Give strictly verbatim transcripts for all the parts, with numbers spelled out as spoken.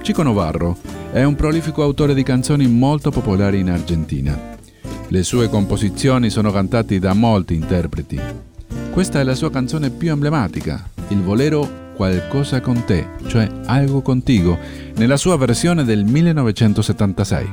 Chico Novarro è un prolifico autore di canzoni molto popolari in Argentina. Le sue composizioni sono cantate da molti interpreti. Questa è la sua canzone più emblematica, il bolero Qualcosa con te, cioè Algo contigo, nella sua versione del millenovecentosettantasei.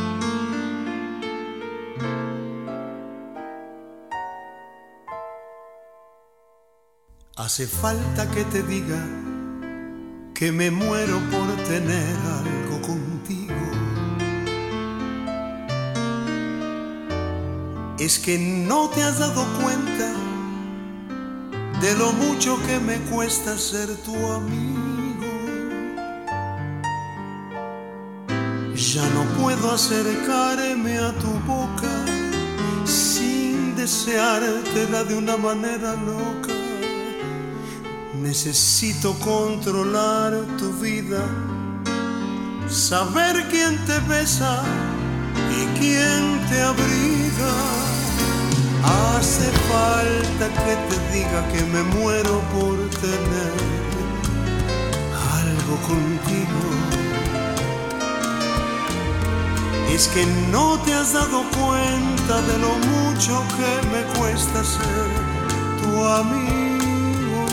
Hace falta que te diga que me muero por tener algo contigo. Es que no te has dado cuenta de lo mucho que me cuesta ser tu amigo. Ya no puedo acercarme a tu boca sin deseártela de una manera loca. Necesito controlar tu vida, saber quién te besa y quién te abriga. Hace falta que te diga que me muero por tener algo contigo. Es que no te has dado cuenta de lo mucho que me cuesta ser tu amigo.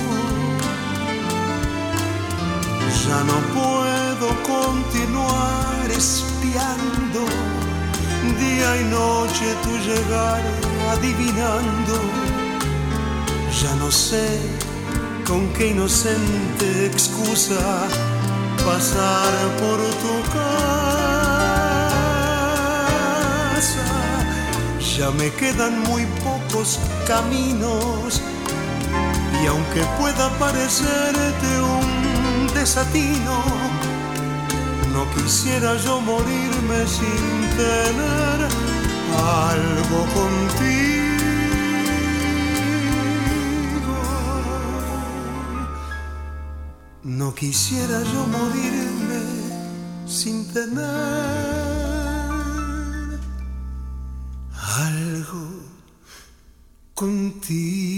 Ya no puedo continuar espiando día y noche tu llegar, adivinando. Ya no sé con qué inocente excusa pasar por tu casa. Ya me quedan muy pocos caminos y aunque pueda parecerte un desatino, no quisiera yo morirme sin tener algo contigo. No quisiera yo morirme sin tener algo contigo.